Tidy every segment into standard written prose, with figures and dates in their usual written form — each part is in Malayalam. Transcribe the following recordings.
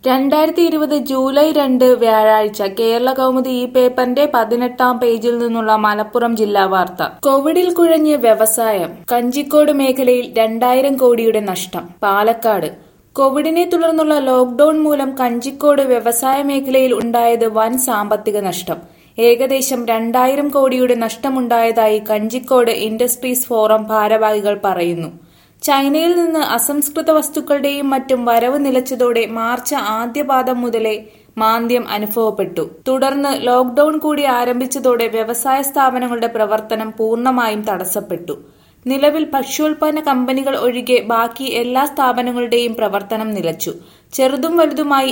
2020 ജൂലൈ 2 വ്യാഴാഴ്ച കേരള കൗമുദി ഈ പേപ്പറിന്റെ 18-ാം പേജിൽ നിന്നുള്ള മലപ്പുറം ജില്ലാ വാർത്ത. കോവിഡിൽ കുഴഞ്ഞ് വ്യവസായം. കഞ്ചിക്കോട് മേഖലയിൽ 2000 കോടിയുടെ നഷ്ടം. പാലക്കാട്. കോവിഡിനെ തുടർന്നുള്ള ലോക്ഡൌൺ മൂലം കഞ്ചിക്കോട് വ്യവസായ മേഖലയിൽ ഉണ്ടായത് വൻ സാമ്പത്തിക നഷ്ടം. ഏകദേശം 2000 കോടിയുടെ നഷ്ടമുണ്ടായതായി കഞ്ചിക്കോട് ഇൻഡസ്ട്രീസ് ഫോറം ഭാരവാഹികൾ പറയുന്നു. ചൈനയിൽ നിന്ന് അസംസ്കൃത വസ്തുക്കളുടെയും മറ്റും വരവ് നിലച്ചതോടെ മാർച്ച് ആദ്യപാദം മുതലേ മാന്ദ്യം അനുഭവപ്പെട്ടു. തുടർന്ന് ലോക്ഡൌൺ കൂടി ആരംഭിച്ചതോടെ വ്യവസായ സ്ഥാപനങ്ങളുടെ പ്രവർത്തനം പൂർണ്ണമായും തടസ്സപ്പെട്ടു. നിലവിൽ ഭക്ഷ്യോൽപ്പന്ന കമ്പനികൾ ഒഴികെ ബാക്കി എല്ലാ സ്ഥാപനങ്ങളുടെയും പ്രവർത്തനം നിലച്ചു. ചെറുതും വലുതുമായി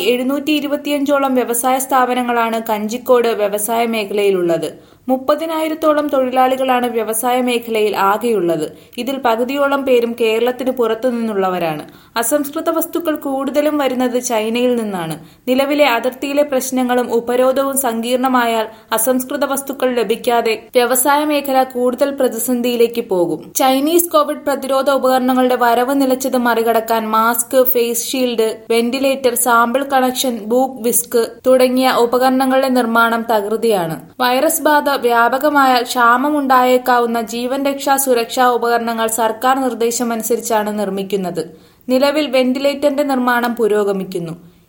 725ഓളം വ്യവസായ സ്ഥാപനങ്ങളാണ് കഞ്ചിക്കോട് വ്യവസായ മേഖലയിലുള്ളത്. 30,000-ഓളം തൊഴിലാളികളാണ് വ്യവസായ മേഖലയിൽ ആകെയുള്ളത്. ഇതിൽ പകുതിയോളം പേരും കേരളത്തിന് പുറത്തുനിന്നുള്ളവരാണ്. അസംസ്കൃത വസ്തുക്കൾ കൂടുതലും വരുന്നത് ചൈനയിൽ നിന്നാണ്. നിലവിലെ അതിർത്തിയിലെ പ്രശ്നങ്ങളും ഉപരോധവും സങ്കീർണമായാൽ അസംസ്കൃത വസ്തുക്കൾ ലഭിക്കാതെ വ്യവസായ മേഖല കൂടുതൽ പ്രതിസന്ധിയിലേക്ക് പോകും. ചൈനീസ് കോവിഡ് പ്രതിരോധ ഉപകരണങ്ങളുടെ വരവ് നിലച്ചത് മറികടക്കാൻ mask, face shield, ventilator, sample collection, ബൂക്ക് വിസ്ക് തുടങ്ങിയ ഉപകരണങ്ങളുടെ നിർമ്മാണം തകൃതിയാണ്. വൈറസ് ബാധ വ്യാപകമായാൽ ക്ഷാമമുണ്ടായേക്കാവുന്ന ജീവൻ രക്ഷാ സുരക്ഷാ ഉപകരണങ്ങൾ സർക്കാർ നിർദ്ദേശമനുസരിച്ചാണ് നിർമ്മിക്കുന്നത്. നിലവിൽ വെന്റിലേറ്ററിന്റെ നിർമ്മാണം പുരോഗമിക്കുന്നു.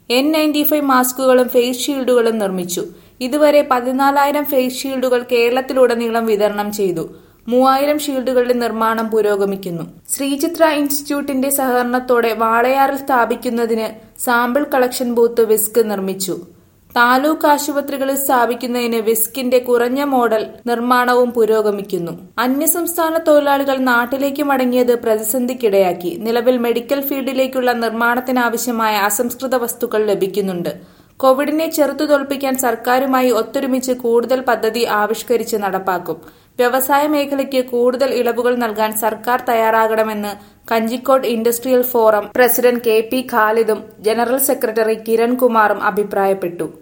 N95 മാസ്കുകളും ഫേസ് ഷീൽഡുകളും നിർമ്മിച്ചു. ഇതുവരെ 14,000 ഫേസ് ഷീൽഡുകൾ കേരളത്തിലുടനീളം വിതരണം ചെയ്തു. 3,000 ഷീൽഡുകളുടെ നിർമ്മാണം പുരോഗമിക്കുന്നു. ശ്രീചിത്ര ഇൻസ്റ്റിറ്റ്യൂട്ടിന്റെ സഹകരണത്തോടെ വാളയാറിൽ സ്ഥാപിക്കുന്നതിന് സാമ്പിൾ കളക്ഷൻ ബൂത്ത് വിസ്ക് നിർമ്മിച്ചു. താലൂക്ക് ആശുപത്രികളിൽ സ്ഥാപിക്കുന്നതിന് വിസ്കിന്റെ കുറഞ്ഞ മോഡൽ നിർമ്മാണവും പുരോഗമിക്കുന്നു. അന്യസംസ്ഥാന തൊഴിലാളികൾ നാട്ടിലേക്ക് മടങ്ങിയത് പ്രതിസന്ധിക്കിടയാക്കി. നിലവിൽ മെഡിക്കൽ ഫീൽഡിലേക്കുള്ള നിർമ്മാണത്തിനാവശ്യമായ അസംസ്കൃത വസ്തുക്കൾ ലഭിക്കുന്നുണ്ട്. കോവിഡിനെ ചെറുത്തുതോൽപ്പിക്കാൻ സർക്കാരുമായി ഒത്തൊരുമിച്ച് കൂടുതൽ പദ്ധതി ആവിഷ്കരിച്ച് നടപ്പാക്കും. വ്യവസായ മേഖലയ്ക്ക് കൂടുതൽ ഇളവുകൾ നൽകാൻ സർക്കാർ തയ്യാറാകണമെന്ന് Kanjikode industrial forum president KP ഖാലിദും ജനറൽ സെക്രട്ടറി കിരൺ കുമാറും അഭിപ്രായപ്പെട്ടു.